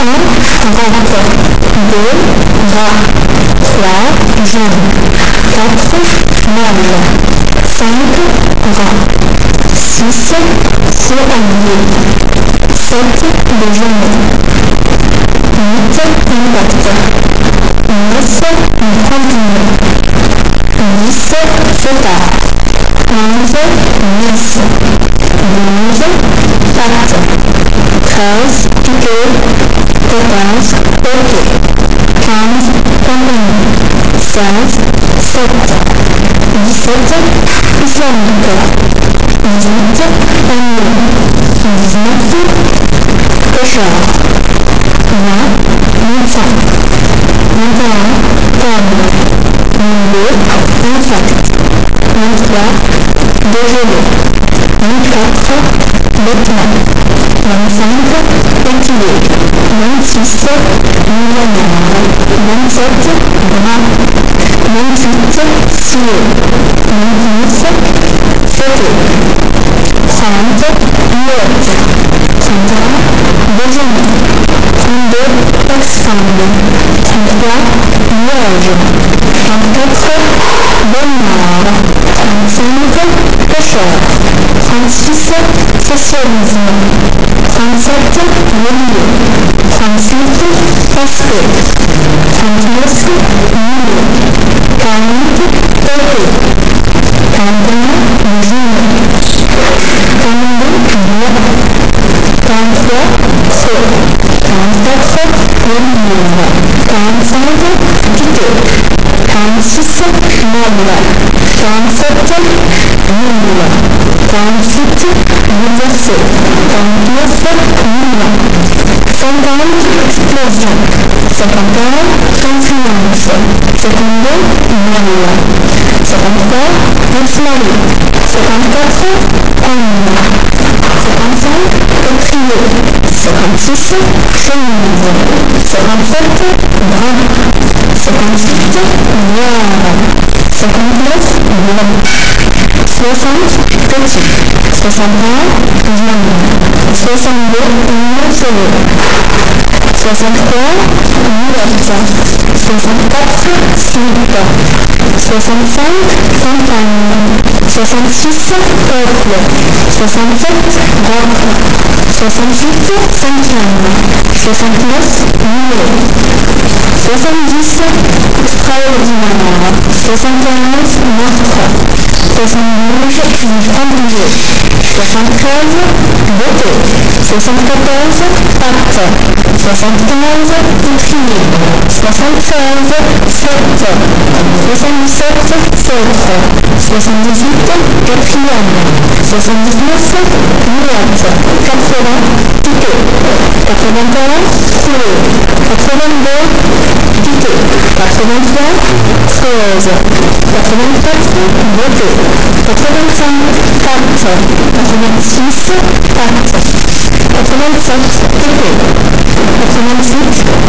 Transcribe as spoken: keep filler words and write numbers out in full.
droite, deux, bas, trois, jambes, quatre, molle, cinq, bras, six, saut à deux, sept, les jambes, huit, impact, neuf, on continue, dix, fêtard, onze, messe, douze, patte, treize, piquet, quatorze, poté, quinze, compagnie, seize, sept, dix-sept, islamique, dix-huit, panier, dix-neuf, pêcheur, vingt, médecin, vingt et un, table, vingt-deux, insecte, vingt-trois, dégelé, vingt-quatre, vêtements, vingt-cinq, écuyer, vingt-six, millionnaire, vingt-sept, bras, vingt-huit, scié, vingt-neuf, fêté, trente, muette, trente et un, déjeuner, trente-deux, ensemble, trente-trois, nuage, trente-quatre, bonheur, trente-cinq, pêcheur, trente-six, socialisme, trente-sept, milieu, trente-huit, pasté, trente-neuf, milieu, quarante, poté, quarante et un, journée, quarante-deux, bois, quarante-trois, feu, quarante-quatre, lumière, quarante-cinq, piquet, quarante-six, molle, quarante-sept, moule, quarante-huit, bouleversé, quarante-neuf, moulin, cinquante, explosion, cinquante et un, influence, cinquante-deux, molle, cinquante-trois, pulsmanie, cinquante-quatre, onde, cinquante-cinq, écuyer, cinquante-six, chemise, cinquante-sept, bras, cinquante-huit, noir, cinquante-neuf, blanche, soixante, petit, soixante et un, jaune, soixante-deux, monceau, soixante-trois, muette, soixante-quatre, slip, soixante-cinq, campagne, soixante-six, peuple, soixante-sept, robe, soixante-huit, cinquième, soixante-neuf, muet, soixante-dix, extraordinaire, soixante et onze, meurtre, soixante-douze, embrumé, soixante-treize, beauté, soixante-quatorze, patte, soixante-quinze, infini, soixante-seize, sept, soixante-dix-sept, feutre, soixante-dix-huit, quatrième, soixante-dix-neuf, muette, quatre-vingts, piquet, quatre-vingt-un, clé, quatre-vingt-deux, piquet, quatre-vingt-trois, creuse, quatre-vingt-quatre, beauté, quatre-vingt-cinq, patte, quatre-vingt-six, patte, quatre-vingt-sept, épée, quatre-vingt-huit,